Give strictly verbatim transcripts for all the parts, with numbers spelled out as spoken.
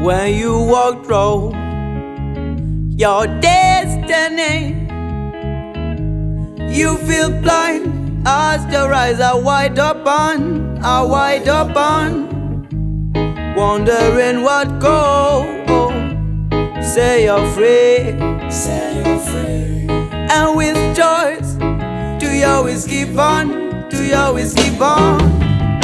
when you walk through your destiny. You feel blind as your eyes are wide open, are wide open, wondering what goes. Say you're free, say you're free, and with choice, do you always keep on? Do you always keep on?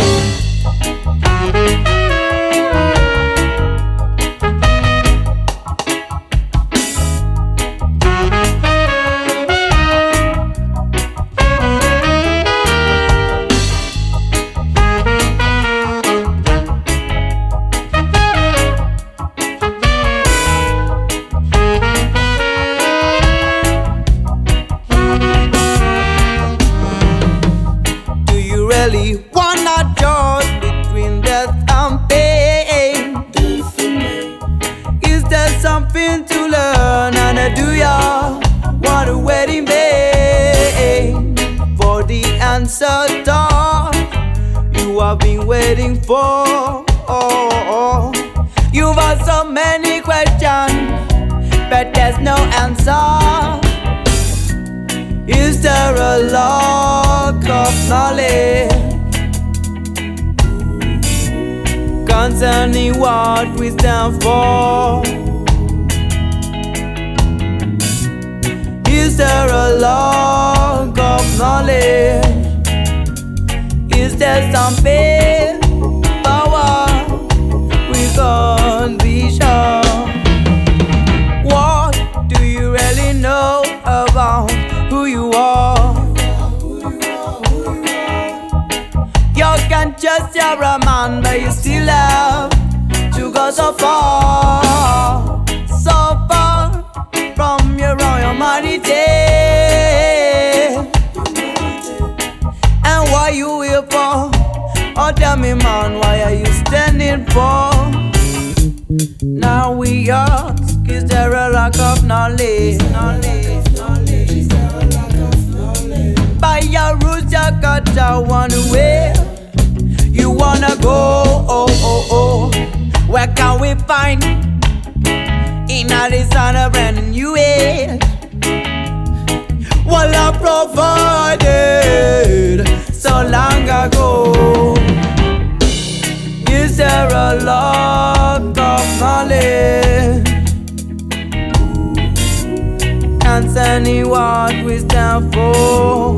Really wanna choose between death and pain? Is there something to learn? And do ya want to wait in vain for the answer that you have been waiting for? You've asked so many questions, but there's no answer. Is there a lack of knowledge concerning what we stand for? Is there a lack of knowledge? Is there something power we can't be sure? What do you really know about who you are? You can just you're a man, but you still have to go so far, so far from your own humanity. And why you here for? Oh, tell me, man, why are you standing for? Now we ask, is there a lack of knowledge? Knowledge, knowledge. Is there a lack of knowledge? By your rules, you got to one way. You wanna go, oh, oh, oh. Where can we find in this on a brand new age? What I provided so long ago. Is there a lack of knowledge concerning what we stand for?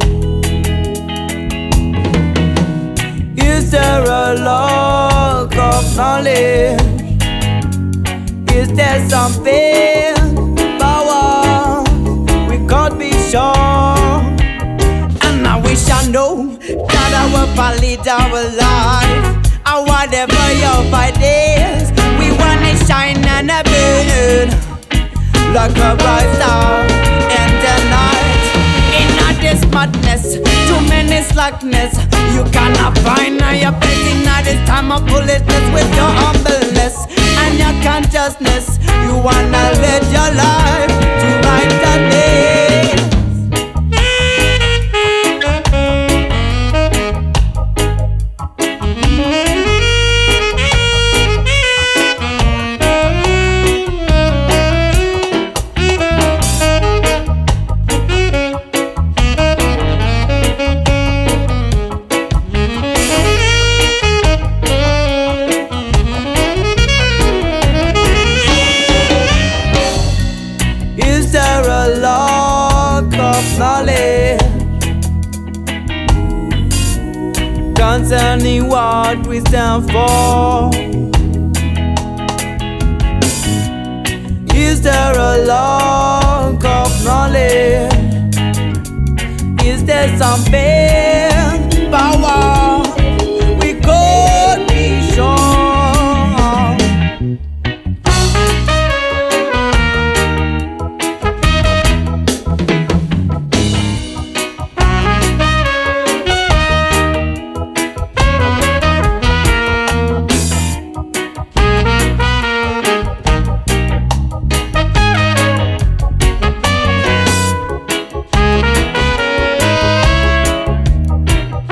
Is there a lack of knowledge? Is there something power we can't be sure? And I wish I know that I will valid our life. Or whatever your fight is, we wanna shine and a burn like a bright star in the night. In all this madness, too many slackness, you cannot find your place in all this time of foolishness. With your humbleness and your consciousness, you wanna live your life to right the day. Is there a lack of knowledge concerning what we stand for? Is there a lack of knowledge? Is there something power we could be sure?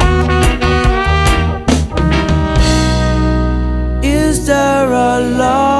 Is there a love